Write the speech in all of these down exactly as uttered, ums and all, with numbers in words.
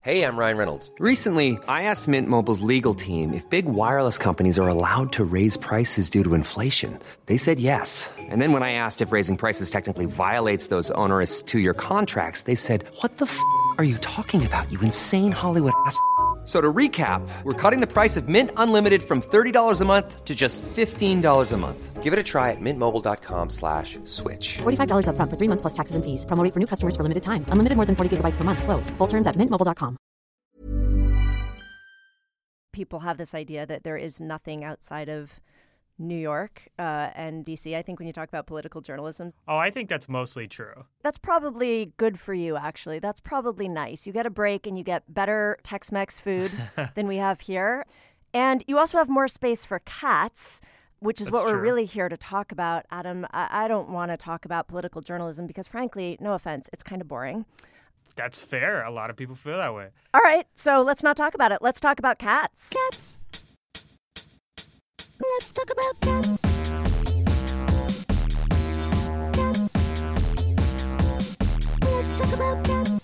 Hey, I'm Ryan Reynolds. Recently, I asked Mint Mobile's legal team if big wireless companies are allowed to raise prices due to inflation. They said yes. And then when I asked if raising prices technically violates those onerous two-year contracts, they said, what the f*** are you talking about, you insane Hollywood ass f- So to recap, we're cutting the price of Mint Unlimited from thirty dollars a month to just fifteen dollars a month. Give it a try at mintmobile.com slash switch. forty-five dollars up front for three months plus taxes and fees. Promo rate for new customers for limited time. Unlimited more than forty gigabytes per month. Slows full terms at mint mobile dot com. People have this idea that there is nothing outside of New York uh, and D C. I think when you talk about political journalism. Oh, I think that's mostly true. That's probably good for you, actually. That's probably nice. You get a break and you get better Tex-Mex food than we have here. And you also have more space for cats, which is That's what we're true. really here to talk about. Adam, I, I don't want to talk about political journalism because, frankly, no offense, it's kind of boring. That's fair. A lot of people feel that way. All right, so let's not talk about it. Let's talk about cats. Cats. Let's talk about cats. Cats. Let's talk about cats.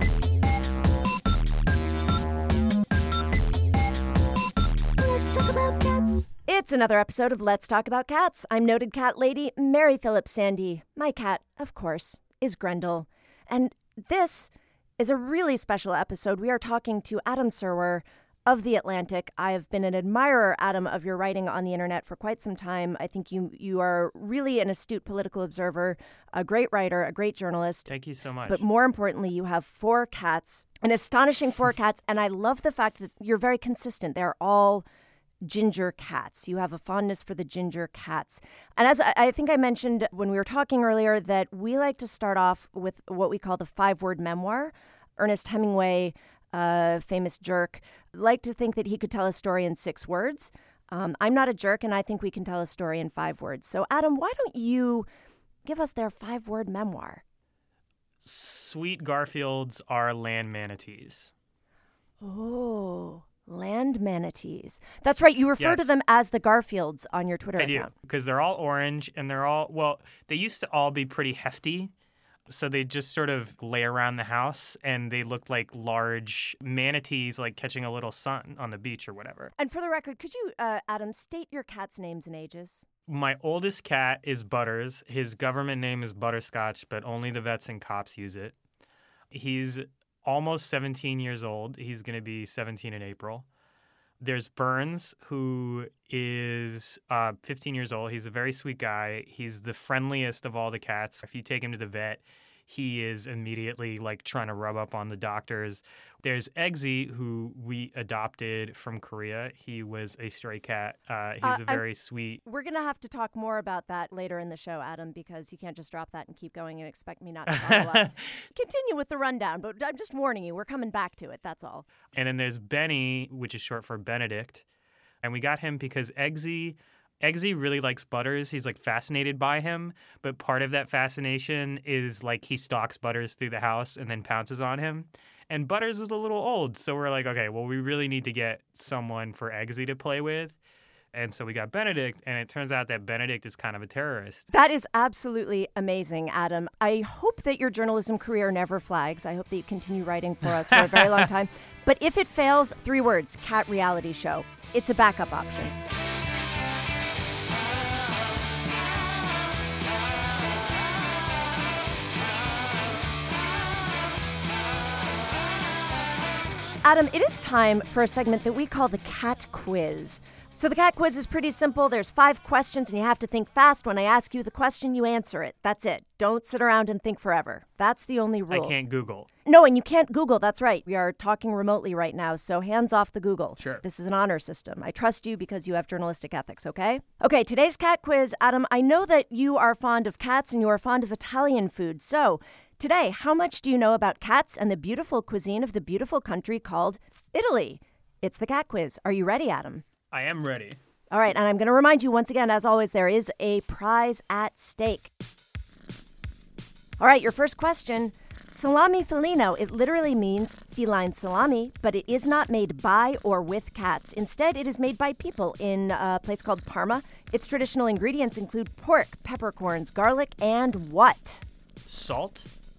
Let's talk about cats. It's another episode of Let's Talk About Cats. I'm noted cat lady Mary Phillips Sandy. My cat, of course, is Grendel. And this is a really special episode. We are talking to Adam Serwer of The Atlantic. I have been an admirer, Adam, of your writing on the internet for quite some time. I think you you are really an astute political observer, a great writer, a great journalist. Thank you so much. But more importantly, you have four cats, an astonishing four cats. And I love the fact that you're very consistent. They're all ginger cats. You have a fondness for the ginger cats. And as I, I think I mentioned when we were talking earlier, that we like to start off with what we call the five-word memoir. Ernest Hemingway, uh, famous jerk, liked to think that he could tell a story in six words. Um, I'm not a jerk, and I think we can tell a story in five words. So, Adam, why don't you give us their five-word memoir? Sweet Garfields are land manatees. Oh, land manatees. That's right. You refer Yes. to them as the Garfields on your Twitter I do, account. because they're all orange and they're all, well, they used to all be pretty hefty. So they just sort of lay around the house and they looked like large manatees, like catching a little sun on the beach or whatever. And for the record, could you, uh, Adam, state your cat's names and ages? My oldest cat is Butters. His government name is Butterscotch, but only the vets and cops use it. He's almost seventeen years old. He's going to be seventeen in April. There's Burns, who is uh, fifteen years old. He's a very sweet guy. He's the friendliest of all the cats. If you take him to the vet, he is immediately like trying to rub up on the doctors. There's Eggsy, who we adopted from Korea. He was a stray cat. Uh, he's Uh, a very sweet. We're going to have to talk more about that later in the show, Adam, because you can't just drop that and keep going and expect me not to follow up. Continue with the rundown, but I'm just warning you, we're coming back to it, that's all. And then there's Benny, which is short for Benedict. And we got him because Eggsy, Eggsy really likes Butters. He's like fascinated by him. But part of that fascination is like he stalks Butters through the house and then pounces on him. And Butters is a little old. So we're like, okay, well, we really need to get someone for Eggsy to play with. And so we got Benedict, and it turns out that Benedict is kind of a terrorist. That is absolutely amazing, Adam. I hope that your journalism career never flags. I hope that you continue writing for us for a very long time. But if it fails, three words, cat reality show. It's a backup option. Adam, it is time for a segment that we call the Cat Quiz. So the Cat Quiz is pretty simple. There's five questions, and you have to think fast. When I ask you the question, you answer it. That's it. Don't sit around and think forever. That's the only rule. I can't Google. No, and you can't Google. That's right. We are talking remotely right now, so hands off the Google. Sure. This is an honor system. I trust you because you have journalistic ethics, okay? Okay, today's Cat Quiz. Adam, I know that you are fond of cats and you are fond of Italian food. So today, how much do you know about cats and the beautiful cuisine of the beautiful country called Italy? It's the Cat Quiz. Are you ready, Adam? I am ready. All right, and I'm going to remind you once again, as always, there is a prize at stake. All right, your first question. Salami felino, it literally means feline salami, but it is not made by or with cats. Instead, it is made by people in a place called Parma. Its traditional ingredients include pork, peppercorns, garlic, and what? Salt?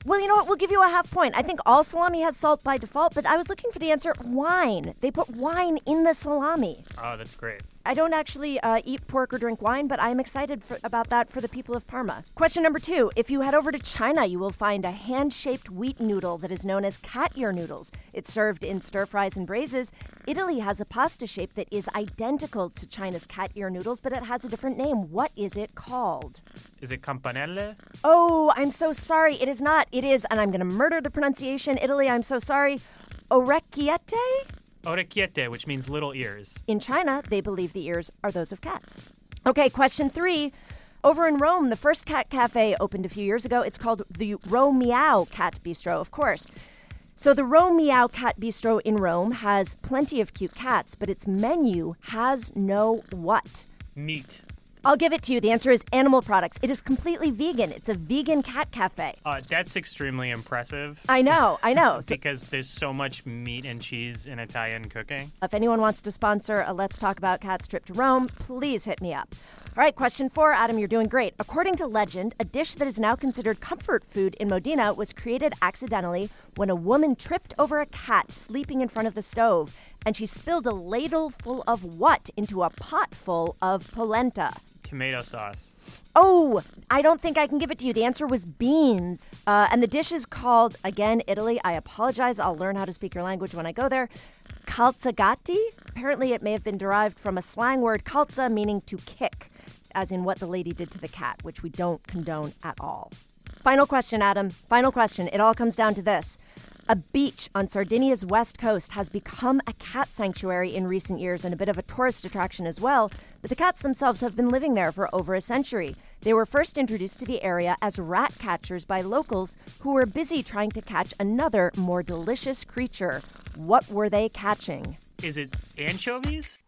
Well, you know what? We'll give you a half point. I think all salami has salt by default, but I was looking for the answer wine. They put wine in the salami. Oh, that's great. I don't actually uh, eat pork or drink wine, but I'm excited for, about that for the people of Parma. Question number two. If you head over to China, you will find a hand-shaped wheat noodle that is known as cat ear noodles. It's served in stir-fries and braises. Italy has a pasta shape that is identical to China's cat ear noodles, but it has a different name. What is it called? Is it campanelle? Oh, I'm so sorry. It is not. It is, and I'm going to murder the pronunciation. Italy, I'm so sorry. Orecchiette? Orecchiette, which means little ears. In China, they believe the ears are those of cats. Okay, question three. Over in Rome, the first cat cafe opened a few years ago. It's called the Romeow Cat Bistro, of course. So the Romeow Cat Bistro in Rome has plenty of cute cats, but its menu has no what? Meat. I'll give it to you. The answer is animal products. It is completely vegan. It's a vegan cat cafe. Uh, that's extremely impressive. I know, I know. So because there's so much meat and cheese in Italian cooking. if anyone wants to sponsor a Let's Talk About Cats trip to Rome, please hit me up. All right, question four. Adam, you're doing great. According to legend, a dish that is now considered comfort food in Modena was created accidentally when a woman tripped over a cat sleeping in front of the stove, and she spilled a ladle full of what into a pot full of polenta? Tomato sauce. Oh, I don't think I can give it to you. The answer was beans. Uh, and the dish is called, again, Italy. I apologize. I'll learn how to speak your language when I go there. Calzagatti. Apparently, it may have been derived from a slang word, calza, meaning to kick, as in what the lady did to the cat, which we don't condone at all. Final question, Adam. Final question. It all comes down to this. A beach on Sardinia's west coast has become a cat sanctuary in recent years and a bit of a tourist attraction as well, but the cats themselves have been living there for over a century. They were first introduced to the area as rat catchers by locals who were busy trying to catch another, more delicious creature. What were they catching? Is it anchovies?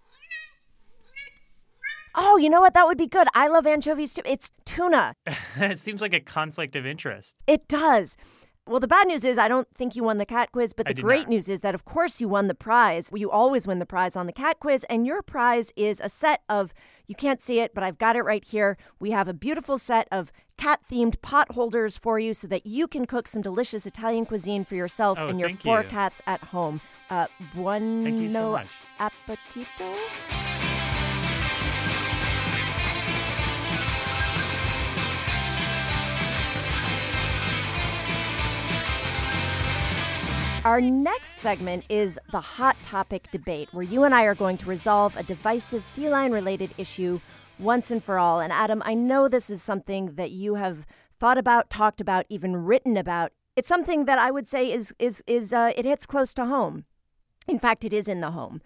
Oh, you know what? That would be good. I love anchovies too. It's tuna. It seems like a conflict of interest. It does. Well, the bad news is I don't think you won the cat quiz, but I the did great not. news is that, of course, you won the prize. You always win the prize on the cat quiz, and your prize is a set of, you can't see it, but I've got it right here. We have a beautiful set of cat-themed pot holders for you so that you can cook some delicious Italian cuisine for yourself Oh, and your thank four you. cats at home. Uh, buon Thank you so much. appetito. Our next segment is the Hot Topic Debate, where you and I are going to resolve a divisive feline-related issue once and for all. And Adam, I know this is something that you have thought about, talked about, even written about. It's something that I would say is is is uh, it hits close to home. In fact, it is in the home.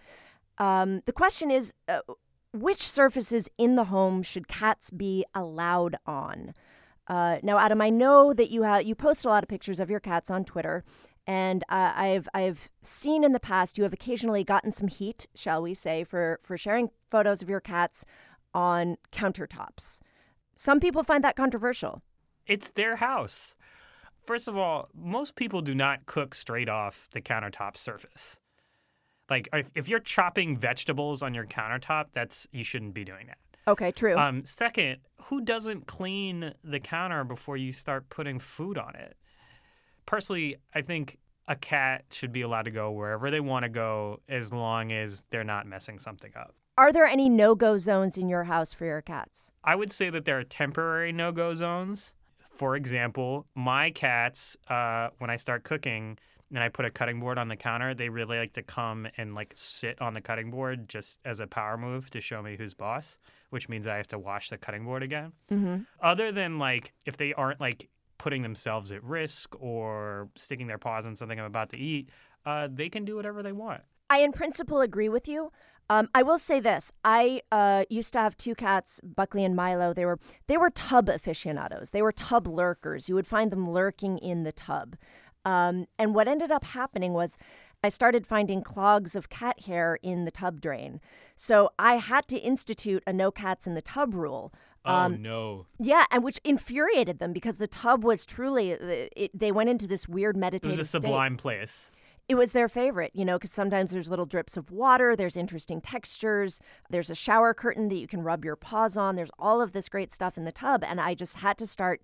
Um, the question is, uh, which surfaces in the home should cats be allowed on? Uh, now, Adam, I know that you have you post a lot of pictures of your cats on Twitter. And uh, I've I've seen in the past you have occasionally gotten some heat, shall we say, for, for sharing photos of your cats on countertops. Some people find that controversial. It's their house. First of all, most people do not cook straight off the countertop surface. Like, if, if you're chopping vegetables on your countertop, that's you shouldn't be doing that. Okay, true. Um, second, who doesn't clean the counter before you start putting food on it? Personally, I think a cat should be allowed to go wherever they want to go as long as they're not messing something up. Are there any no-go zones in your house for your cats? I would say that there are temporary no-go zones. For example, my cats, uh, when I start cooking and I put a cutting board on the counter, they really like to come and like sit on the cutting board just as a power move to show me who's boss, which means I have to wash the cutting board again. Mm-hmm. Other than like if they aren't like putting themselves at risk or sticking their paws on something I'm about to eat, uh, they can do whatever they want. I, in principle, agree with you. Um, I will say this. I uh, used to have two cats, Buckley and Milo. They were they were tub aficionados. They were tub lurkers. You would find them lurking in the tub. Um, and what ended up happening was I started finding clogs of cat hair in the tub drain. So I had to institute a no cats in the tub rule. Um, oh, no. Yeah, and which infuriated them because the tub was truly, it, they went into this weird It meditative was a state. sublime place. It was their favorite, you know, because sometimes there's little drips of water, there's interesting textures, there's a shower curtain that you can rub your paws on, there's all of this great stuff in the tub, and I just had to start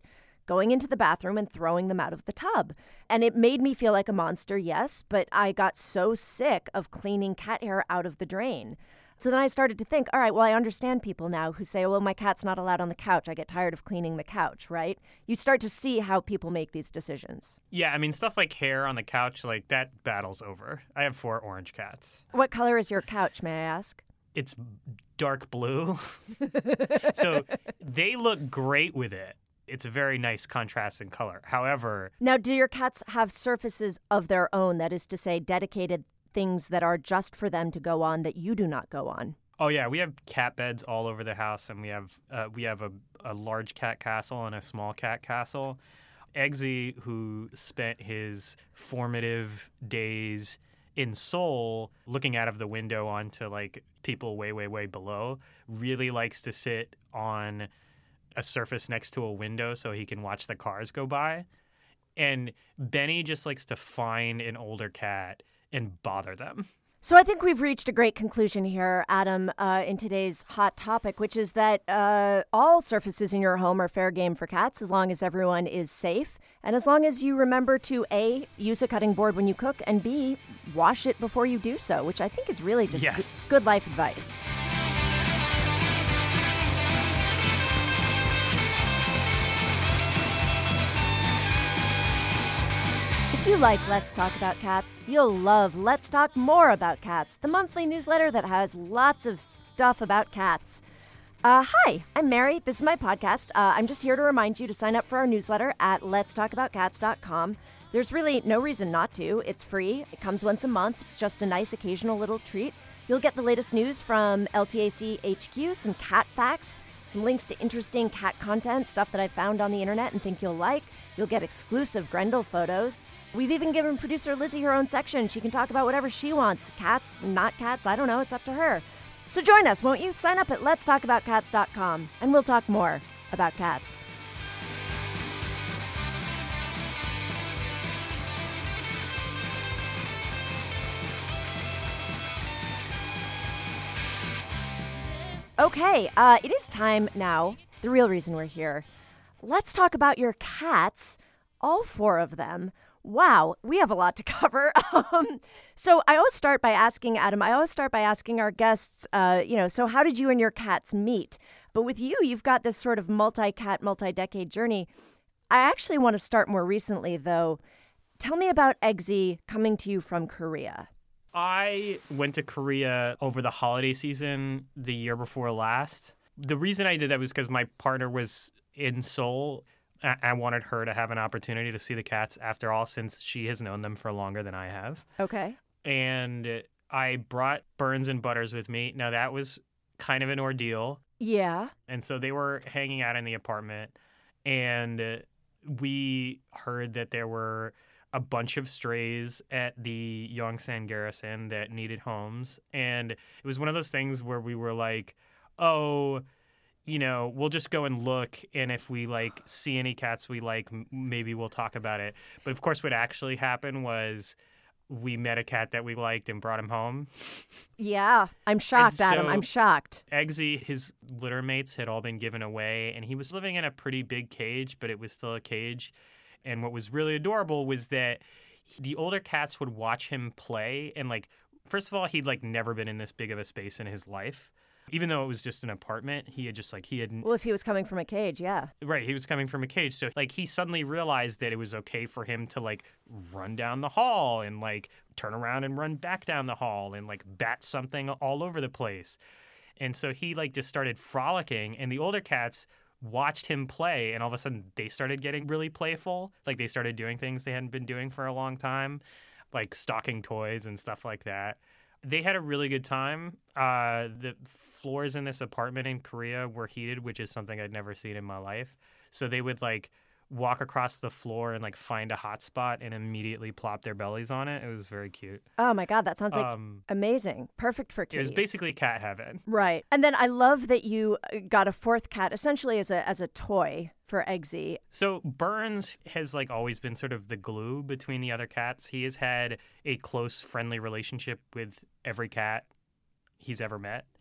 going into the bathroom and throwing them out of the tub. And it made me feel like a monster, yes, but I got so sick of cleaning cat hair out of the drain. So then I started to think, all right, well, I understand people now who say, well, my cat's not allowed on the couch. I get tired of cleaning the couch, right? You start to see how people make these decisions. Yeah, I mean, stuff like hair on the couch, like that battle's over. I have four orange cats. What color is your couch, may I ask? It's dark blue. So they look great with it. It's a very nice contrast in color. However... Now, do your cats have surfaces of their own, that is to say, dedicated things that are just for them to go on that you do not go on? Oh, yeah. We have cat beds all over the house, and we have uh, we have a, a large cat castle and a small cat castle. Eggsy, who spent his formative days in Seoul looking out of the window onto, like, people way, way, way below, really likes to sit on a surface next to a window so he can watch the cars go by. And Benny just likes to find an older cat and bother them. So I think we've reached a great conclusion here, Adam, uh, in today's hot topic, which is that uh, all surfaces in your home are fair game for cats as long as everyone is safe and as long as you remember to, A, use a cutting board when you cook, and B, wash it before you do so, which I think is really just yes. g- good life advice. If you like Let's Talk About Cats, you'll love Let's Talk More About Cats, the monthly newsletter that has lots of stuff about cats. Uh, hi, I'm Mary. This is my podcast. Uh, I'm just here to remind you to sign up for our newsletter at lets talk about cats dot com. There's really no reason not to. It's free. It comes once a month. It's just a nice occasional little treat. You'll get the latest news from L T A C H Q, some cat facts, some links to interesting cat content, stuff that I found on the internet and think you'll like. You'll get exclusive Grendel photos. We've even given producer Lizzie her own section. She can talk about whatever she wants. Cats, not cats, I don't know. It's up to her. So join us, won't you? Sign up at lets talk about cats dot com, and we'll talk more about cats. Okay, uh, it is time now, the real reason we're here. Let's talk about your cats, all four of them. Wow, we have a lot to cover. um, so I always start by asking, Adam, I always start by asking our guests, uh, you know, so how did you and your cats meet? But with you, you've got this sort of multi-cat, multi-decade journey. I actually want to start more recently, though. Tell me about Eggsy coming to you from Korea. I went to Korea over the holiday season the year before last. The reason I did that was because my partner was in Seoul. I-, I wanted her to have an opportunity to see the cats after all, since she has known them for longer than I have. Okay. And I brought Burns and Butters with me. Now, that was kind of an ordeal. Yeah. And so they were hanging out in the apartment, and we heard that there were a bunch of strays at the Yongsan Garrison that needed homes. And it was one of those things where we were like, oh, you know, we'll just go and look. And if we like see any cats we like, m- maybe we'll talk about it. But of course, what actually happened was we met a cat that we liked and brought him home. Yeah, I'm shocked, And Adam. so- I'm shocked. Eggsy, his litter mates had all been given away, and he was living in a pretty big cage, but it was still a cage. And what was really adorable was that the older cats would watch him play. And, like, first of all, he'd, like, never been in this big of a space in his life. Even though it was just an apartment, he had just, like, he had... Well, if he was coming from a cage, yeah. Right, he was coming from a cage. So, like, he suddenly realized that it was okay for him to, like, run down the hall and, like, turn around and run back down the hall and, like, bat something all over the place. And so he, like, just started frolicking. And the older cats watched him play, and all of a sudden they started getting really playful. Like, they started doing things they hadn't been doing for a long time, like stalking toys and stuff like that. They had a really good time. Uh, the floors in this apartment in Korea were heated, which is something I'd never seen in my life. So they would, like, walk across the floor and, like, find a hot spot and immediately plop their bellies on it. It was very cute. Oh, my God. That sounds like Um, amazing. Perfect for It kitties. was basically cat heaven. Right. And then I love that you got a fourth cat essentially as a as a toy for Eggsy. So Burns has, like, always been sort of the glue between the other cats. He has had a close, friendly relationship with every cat he's ever met.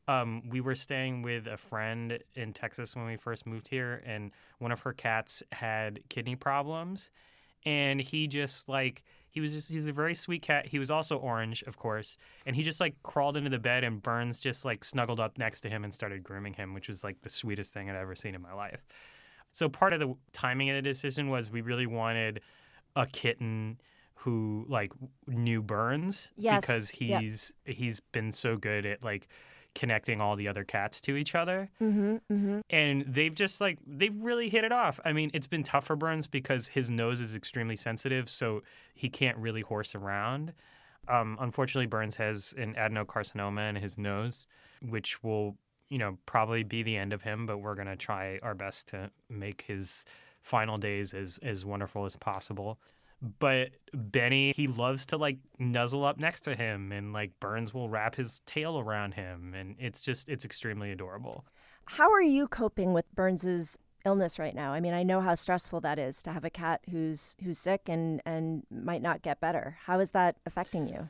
Um, we were staying with a friend in Texas when we first moved here, and one of her cats had kidney problems. And he just like, he was just, he's a very sweet cat. He was also orange, of course. And he just like crawled into the bed, and Burns just like snuggled up next to him and started grooming him, which was like the sweetest thing I'd ever seen in my life. So part of the timing of the decision was we really wanted a kitten who like knew Burns. Yes. Because he's, yep. he's been so good at like connecting all the other cats to each other. Mm-hmm, mm-hmm. And they've just like, they've really hit it off. I mean, it's been tough for Burns because his nose is extremely sensitive, so he can't really horse around. Um, unfortunately, Burns has an adenocarcinoma in his nose, which will, you know, probably be the end of him, but we're going to try our best to make his final days as, as wonderful as possible. But Benny, he loves to like nuzzle up next to him, and like Burns will wrap his tail around him, and it's just, it's extremely adorable. How are you coping with Burns's illness right now? I mean, I know how stressful that is to have a cat who's who's sick and, and might not get better. How is that affecting you?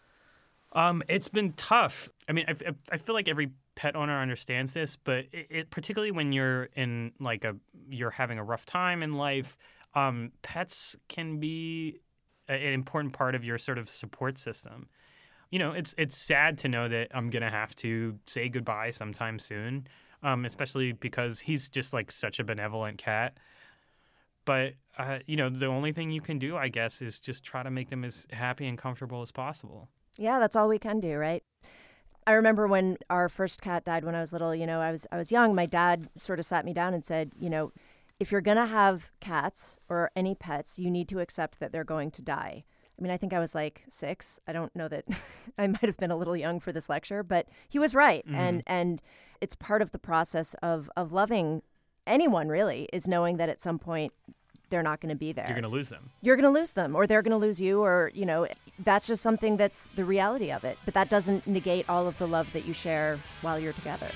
Um, it's been tough. I mean, I, I feel like every pet owner understands this, but it, it particularly when you're in like a, you're having a rough time in life. Um, pets can be a, an important part of your sort of support system. You know, it's it's sad to know that I'm going to have to say goodbye sometime soon, um, especially because he's just like such a benevolent cat. But, uh, you know, the only thing you can do, I guess, is just try to make them as happy and comfortable as possible. Yeah, that's all we can do, right? I remember when our first cat died when I was little, you know, I was I was young. My dad sort of sat me down and said, you know, if you're going to have cats or any pets, you need to accept that they're going to die. I mean, I think I was like six. I don't know that I might have been a little young for this lecture, but he was right. Mm-hmm. And and it's part of the process of, of loving anyone, really, is knowing that at some point they're not going to be there. You're going to lose them. You're going to lose them, or they're going to lose you, or, you know, that's just something that's the reality of it. But that doesn't negate all of the love that you share while you're together.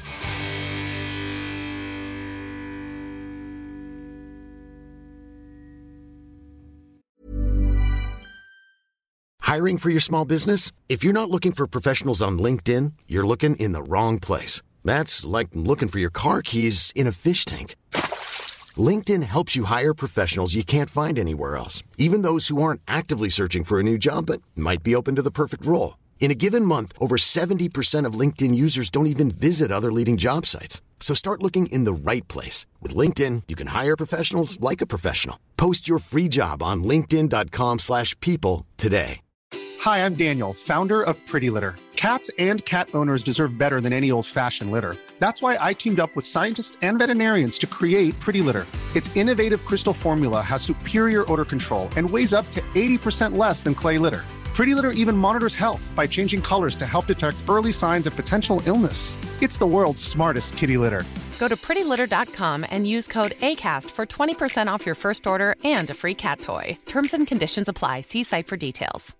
Hiring for your small business? If you're not looking for professionals on LinkedIn, you're looking in the wrong place. That's like looking for your car keys in a fish tank. LinkedIn helps you hire professionals you can't find anywhere else, even those who aren't actively searching for a new job but might be open to the perfect role. In a given month, over seventy percent of LinkedIn users don't even visit other leading job sites. So start looking in the right place. With LinkedIn, you can hire professionals like a professional. Post your free job on linkedin dot com slash people today. Hi, I'm Daniel, founder of Pretty Litter. Cats and cat owners deserve better than any old-fashioned litter. That's why I teamed up with scientists and veterinarians to create Pretty Litter. Its innovative crystal formula has superior odor control and weighs up to eighty percent less than clay litter. Pretty Litter even monitors health by changing colors to help detect early signs of potential illness. It's the world's smartest kitty litter. Go to pretty litter dot com and use code ACAST for twenty percent off your first order and a free cat toy. Terms and conditions apply. See site for details.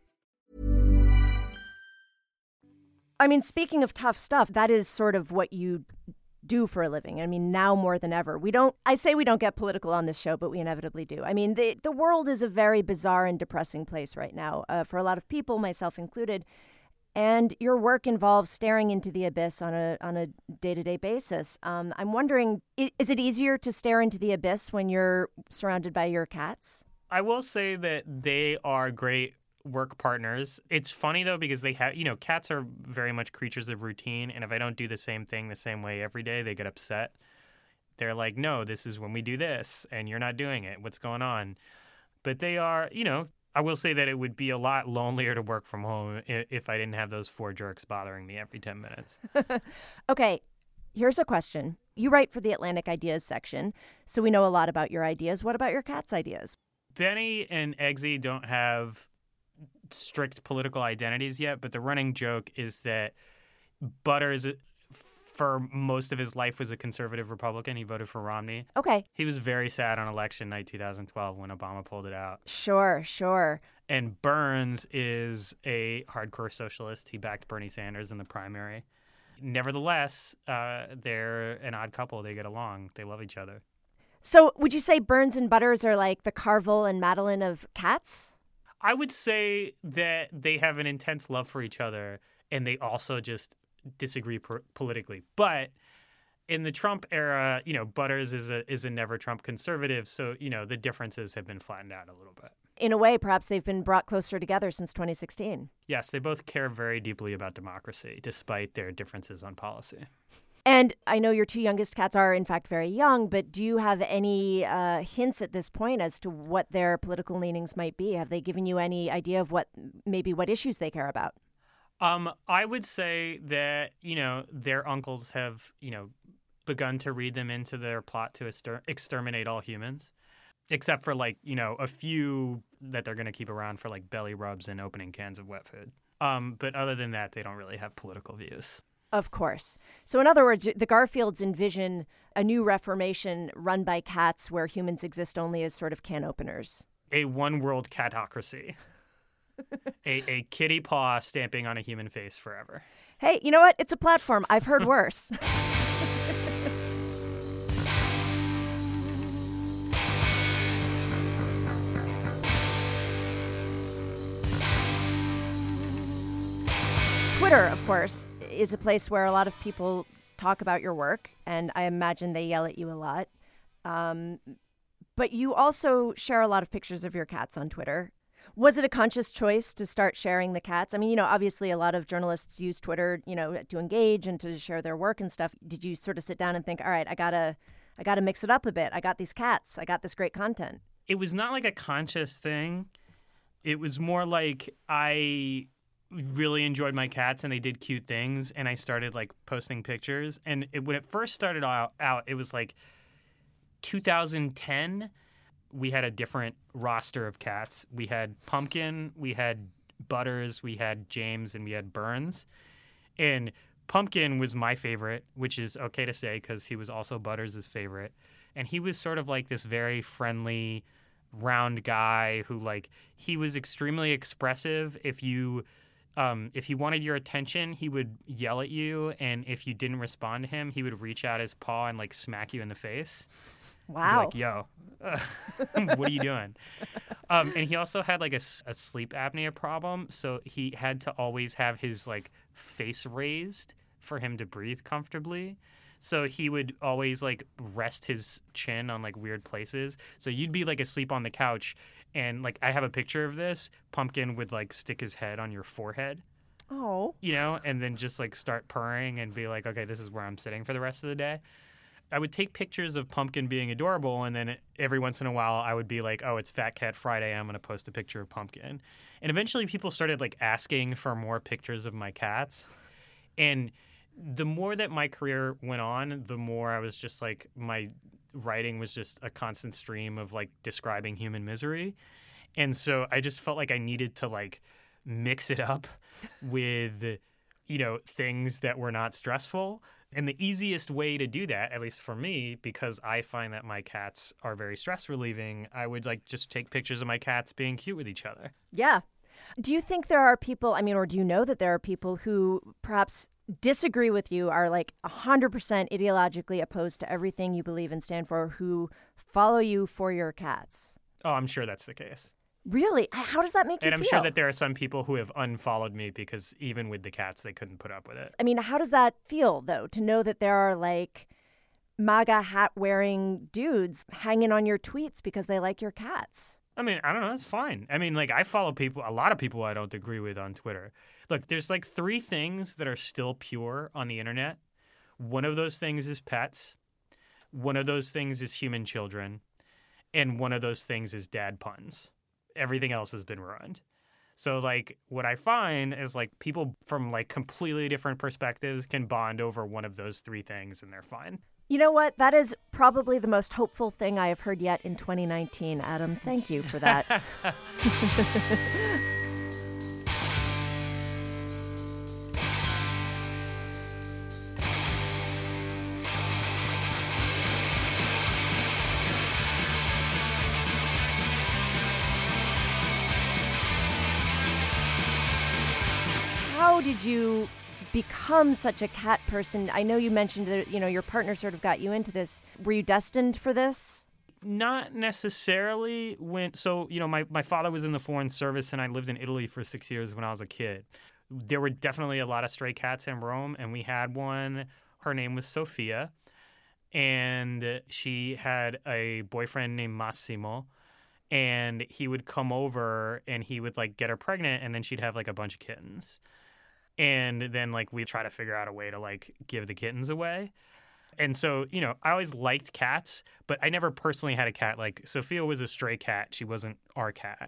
I mean, speaking of tough stuff, that is sort of what you do for a living. I mean, now more than ever. We don't, I say we don't get political on this show, but we inevitably do. I mean, the, the world is a very bizarre and depressing place right now uh, for a lot of people, myself included. And your work involves staring into the abyss on a on a day-to-day basis. Um, I'm wondering, is it easier to stare into the abyss when you're surrounded by your cats? I will say that they are great work partners. It's funny though, because they have, you know, cats are very much creatures of routine. And if I don't do the same thing the same way every day, they get upset. They're like, no, this is when we do this and you're not doing it. What's going on? But they are, you know, I will say that it would be a lot lonelier to work from home if I didn't have those four jerks bothering me every ten minutes. Okay, here's a question. You write for the Atlantic Ideas section, so we know a lot about your ideas. What about your cat's ideas? Benny and Eggsy don't have strict political identities yet, but the running joke is that Butters, for most of his life, was a conservative Republican. He voted for Romney. Okay. He was very sad on election night two thousand twelve when Obama pulled it out. Sure, sure. And Burns is a hardcore socialist. He backed Bernie Sanders in the primary. Nevertheless, uh, they're an odd couple. They get along. They love each other. So would you say Burns and Butters are like the Carvel and Madeline of cats? I would say that they have an intense love for each other, and they also just disagree per- politically. But in the Trump era, you know, Butters is a is a never Trump conservative. So, you know, the differences have been flattened out a little bit. In a way, perhaps they've been brought closer together since twenty sixteen. Yes, they both care very deeply about democracy, despite their differences on policy. And I know your two youngest cats are, in fact, very young, but do you have any uh, hints at this point as to what their political leanings might be? Have they given you any idea of what maybe what issues they care about? Um, I would say that, you know, their uncles have, you know, begun to read them into their plot to exter- exterminate all humans, except for, like, you know, a few that they're going to keep around for, like, belly rubs and opening cans of wet food. Um, but other than that, they don't really have political views. Of course. So in other words, the Garfields envision a new reformation run by cats where humans exist only as sort of can openers. A one-world catocracy. a, a kitty paw stamping on a human face forever. Hey, you know what? It's a platform. I've heard worse. Twitter, of course, is a place where a lot of people talk about your work, and I imagine they yell at you a lot. Um, but you also share a lot of pictures of your cats on Twitter. Was it a conscious choice to start sharing the cats? I mean, you know, obviously a lot of journalists use Twitter, you know, to engage and to share their work and stuff. Did you sort of sit down and think, all right, I gotta, I gotta mix it up a bit. I got these cats. I got this great content. It was not like a conscious thing. It was more like I really enjoyed my cats and they did cute things, and I started like posting pictures. And it, when it first started out, out, it was like two thousand ten. We had a different roster of cats. We had Pumpkin, we had Butters, we had James, and we had Burns. And Pumpkin was my favorite, which is okay to say because he was also Butters' favorite. And he was sort of like this very friendly, round guy who, like, he was extremely expressive. If you um, if he wanted your attention, he would yell at you. And if you didn't respond to him, he would reach out his paw and, like, smack you in the face. Wow. Like, yo, uh, what are you doing? Um, and he also had like a, a sleep apnea problem. So he had to always have his like face raised for him to breathe comfortably. So he would always like rest his chin on like weird places. So you'd be like asleep on the couch. And like I have a picture of this. Pumpkin would like stick his head on your forehead. Oh. You know, and then just like start purring and be like, okay, this is where I'm sitting for the rest of the day. I would take pictures of Pumpkin being adorable, and then every once in a while I would be like, oh, it's Fat Cat Friday, I'm going to post a picture of Pumpkin. And eventually people started like asking for more pictures of my cats. And the more that my career went on, the more I was just like, my writing was just a constant stream of like describing human misery. And so I just felt like I needed to like mix it up with, you know, things that were not stressful. And the easiest way to do that, at least for me, because I find that my cats are very stress relieving, I would like just take pictures of my cats being cute with each other. Yeah. Do you think there are people, I mean, or do you know that there are people who perhaps disagree with you, are like one hundred percent ideologically opposed to everything you believe and stand for, who follow you for your cats? Oh, I'm sure that's the case. Really? How does that make you feel? And I'm feel? sure that there are some people who have unfollowed me because even with the cats, they couldn't put up with it. I mean, how does that feel, though, to know that there are, like, MAGA hat-wearing dudes hanging on your tweets because they like your cats? I mean, I don't know. It's fine. I mean, like, I follow people, a lot of people I don't agree with on Twitter. Look, there's, like, three things that are still pure on the internet. One of those things is pets. One of those things is human children. And one of those things is dad puns. Everything else has been ruined. So, like, what I find is, like, people from, like, completely different perspectives can bond over one of those three things, and they're fine. You know what? That is probably the most hopeful thing I have heard yet in twenty nineteen, Adam. Thank you for that. How did you become such a cat person? I know you mentioned that, you know, your partner sort of got you into this. Were you destined for this? Not necessarily. When so, you know, my, my father was in the Foreign Service and I lived in Italy for six years when I was a kid. there were definitely a lot of stray cats in Rome, and we had one. Her name was Sophia, and she had a boyfriend named Massimo, and he would come over and he would like get her pregnant, and then she'd have like a bunch of kittens. And then like we try to figure out a way to like give the kittens away. And so, you know, I always liked cats, but I never personally had a cat. Like Sophia was a stray cat. She wasn't our cat.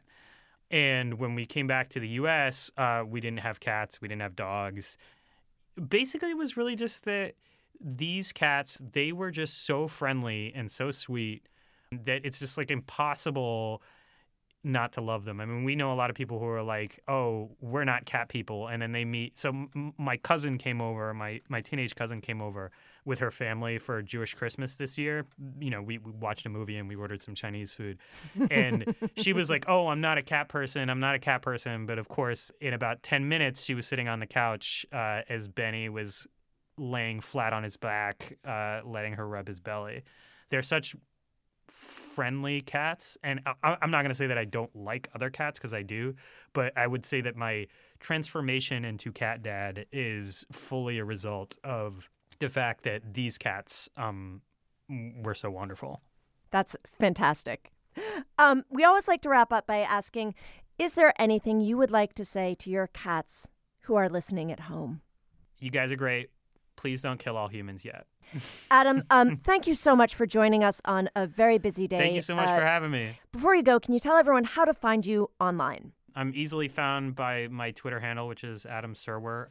And when we came back to the U S, uh, we didn't have cats. We didn't have dogs. Basically, it was really just that these cats, they were just so friendly and so sweet that it's just like impossible not to love them. I mean, we know a lot of people who are like, oh, we're not cat people. And then they meet. So m- my cousin came over, my, my teenage cousin came over with her family for Jewish Christmas this year. You know, we, we watched a movie and we ordered some Chinese food. And she was like, oh, I'm not a cat person. I'm not a cat person. But of course, in about ten minutes, she was sitting on the couch uh, as Benny was laying flat on his back, uh, letting her rub his belly. They're such friendly cats, and I, I'm not going to say that I don't like other cats, because I do, but I would say that my transformation into cat dad is fully a result of the fact that these cats um, were so wonderful. That's fantastic. Um, we always like to wrap up by asking, is there anything you would like to say to your cats who are listening at home? You guys are great. Please don't kill all humans yet. Adam, um, thank you so much for joining us on a very busy day. Thank you so much uh, for having me. Before you go, can you tell everyone how to find you online? I'm easily found by my Twitter handle, which is Adam Serwer.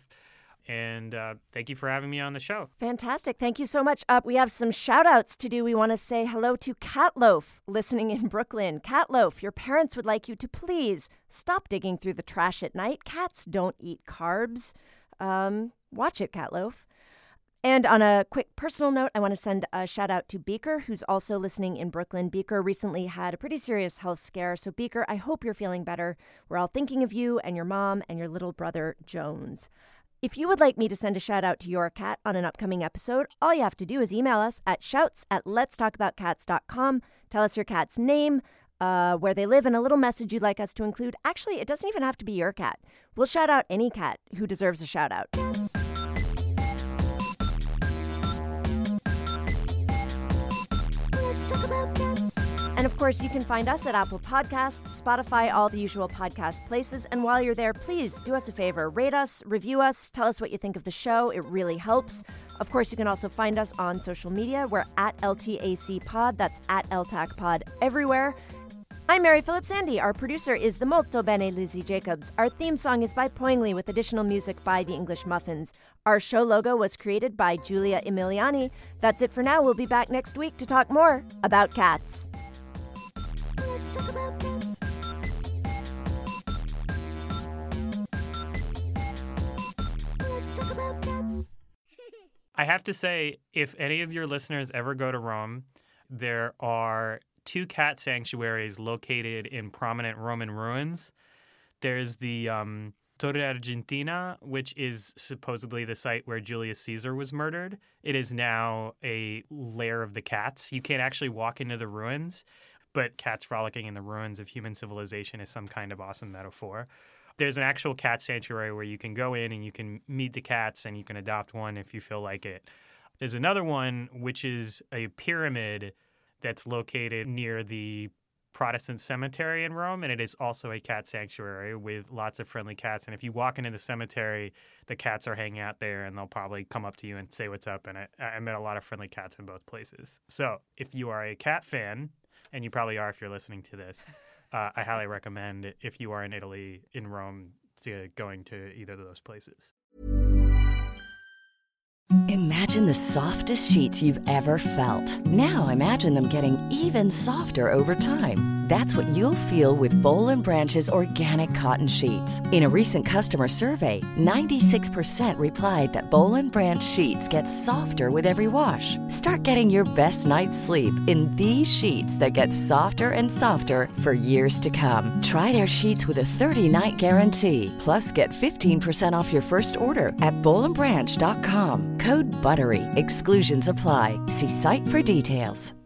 And uh, thank you for having me on the show. Fantastic. Thank you so much. Uh, we have some shout outs to do. We want to say hello to Catloaf listening in Brooklyn. Catloaf, your parents would like you to please stop digging through the trash at night. Cats don't eat carbs. Um, watch it, Catloaf. And on a quick personal note, I want to send a shout out to Beaker, who's also listening in Brooklyn. Beaker recently had a pretty serious health scare. So Beaker, I hope you're feeling better. We're all thinking of you and your mom and your little brother, Jones. If you would like me to send a shout out to your cat on an upcoming episode, all you have to do is email us at shouts at letstalkaboutcats dot com. Tell us your cat's name, uh, where they live, and a little message you'd like us to include. Actually, it doesn't even have to be your cat. We'll shout out any cat who deserves a shout out. Let's talk about cats. And of course, you can find us at Apple Podcasts, Spotify, all the usual podcast places. And while you're there, please do us a favor. Rate us, review us, tell us what you think of the show. It really helps. Of course, you can also find us on social media. We're at L T A C Pod. That's at L T A C Pod everywhere. I'm Mary Phillips Andy. Our producer is the molto bene Lizzie Jacobs. Our theme song is by Poingly with additional music by the English Muffins. Our show logo was created by Giulia Emiliani. That's it for now. We'll be back next week to talk more about cats. Let's talk about cats. Let's talk about cats. I have to say, if any of your listeners ever go to Rome, there are two cat sanctuaries located in prominent Roman ruins. There's the um, Torre Argentina, which is supposedly the site where Julius Caesar was murdered. It is now a lair of the cats. You can't actually walk into the ruins, but cats frolicking in the ruins of human civilization is some kind of awesome metaphor. There's an actual cat sanctuary where you can go in and you can meet the cats and you can adopt one if you feel like it. There's another one, which is a pyramid that's located near the Protestant cemetery in Rome, and it is also a cat sanctuary with lots of friendly cats. And if you walk into the cemetery, the cats are hanging out there, and they'll probably come up to you and say what's up. And I, I met a lot of friendly cats in both places. So if you are a cat fan, and you probably are if you're listening to this, uh, I highly recommend, if you are in Italy, in Rome, to going to either of those places. Imagine the softest sheets you've ever felt. Now imagine them getting even softer over time. That's what you'll feel with Boll and Branch's organic cotton sheets. In a recent customer survey, ninety-six percent replied that Boll and Branch sheets get softer with every wash. Start getting your best night's sleep in these sheets that get softer and softer for years to come. Try their sheets with a thirty-night guarantee. Plus, get fifteen percent off your first order at boll and branch dot com. Code BUTTERY. Exclusions apply. See site for details.